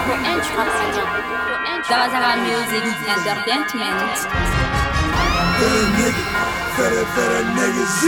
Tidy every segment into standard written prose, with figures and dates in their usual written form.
Zarazara Music Entertainment. Fais nigga Z.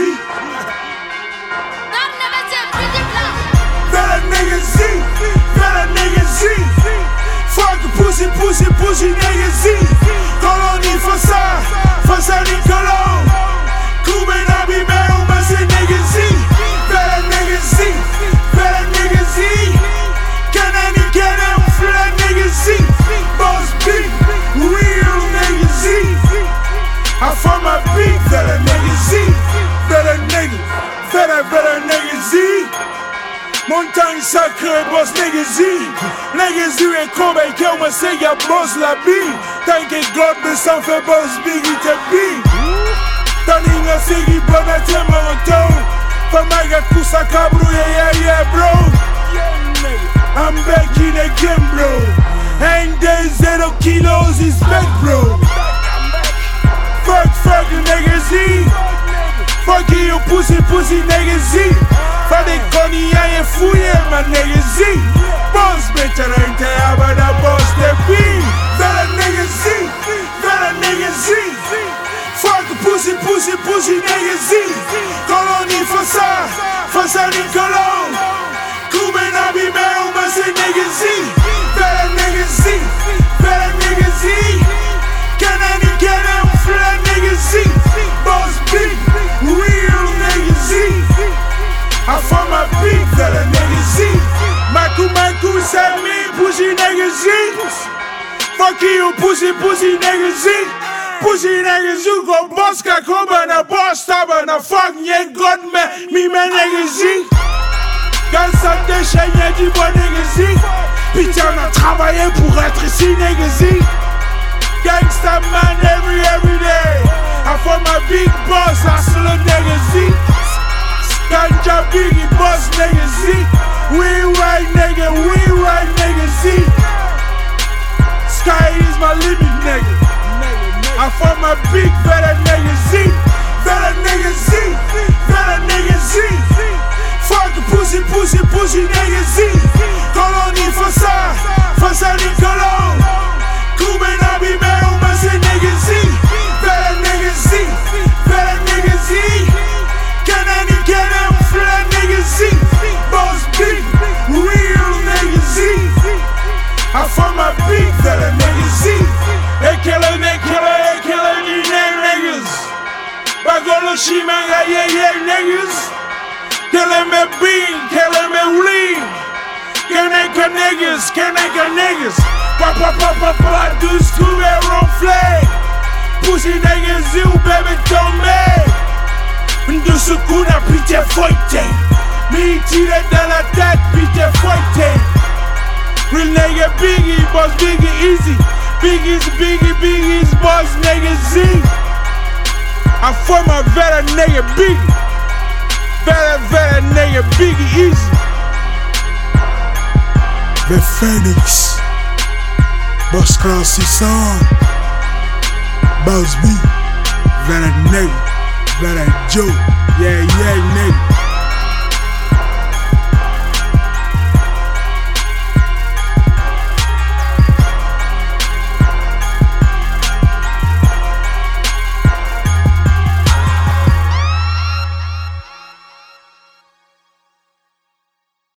Fais nigga Z. Fuck pussy nigga Z. Colonie face à Nicolas. Cuban abimé, mais c'est nigga Z. Fais nigga Z. Can I flat nigga Z. Boss big, real nigga Z. I found my beat, better nigga Z. Better nigga Z. Montagne sacrée, boss nigga Z. Nigga Z et combat, qui on sait y'a boss la bille. Tant que God me s'en fait boss big, il te bille. Tanning a sigi, bon à tes montons. Famaga kusa kabru, yeah, bro. I'm back in the game, bro. And there's 0 kilos, is back, bro. Fuck you nigga Z. Fuck you pussy nigga Z. Fa des conniers et fouiller ma nigga Z. Boss bitch rente abada boss de B. Fella nigga Z. Fuck pussy nigga Z. Colonie face à Nicolas. Cuban abimé, mais c'est nigga Z. Fella nigga Z. Can I flat nigga Z. Boss big, real nigga Z. I found my beat, fella nigga Z. Maku, c'est me, pussy nigga Z. Fuck you, pussy nigga Z. Pussy nigga Z, go boss ka koba na boss taba na fuck nye god me nigga Z. Quand ça déchaîne, y'a du bon nigga Z. Putain, on a travaillé pour être ici nigga Z. Gangsta man every day. I found my big boss, hustler nigga Z. Ganja biggie boss nigga Z. We right nigga Z. Sky is my limit nigga. I found my big better nigga Z. Better nigga Z. Fuck pussy nigga Z. Colonie face à Nicolas. Cuban abimé, mais c'est nigga Z. Better nigga Z. Can I flat nigga Z. Boss big, real nigga Z. I found my beat, better nigga Z. They killer these niggas. Bagolo shimanga, yeah niggas. Killing me bean, killing me lean. Can niggas. Papa, do school et ronfler. Pussy niggas, you baby tomber. De ce coup n'a pitié fouetté. Me tiré dans la tête, pitié fouetté. Real nigga biggie, boss biggie easy. Biggie's boss nigga Z. I form my better nigga biggie. Better nigga biggie easy. The Phoenix. Boss Cross 600. Boss B. Better nigga. Better Joe. Yeah, nigga.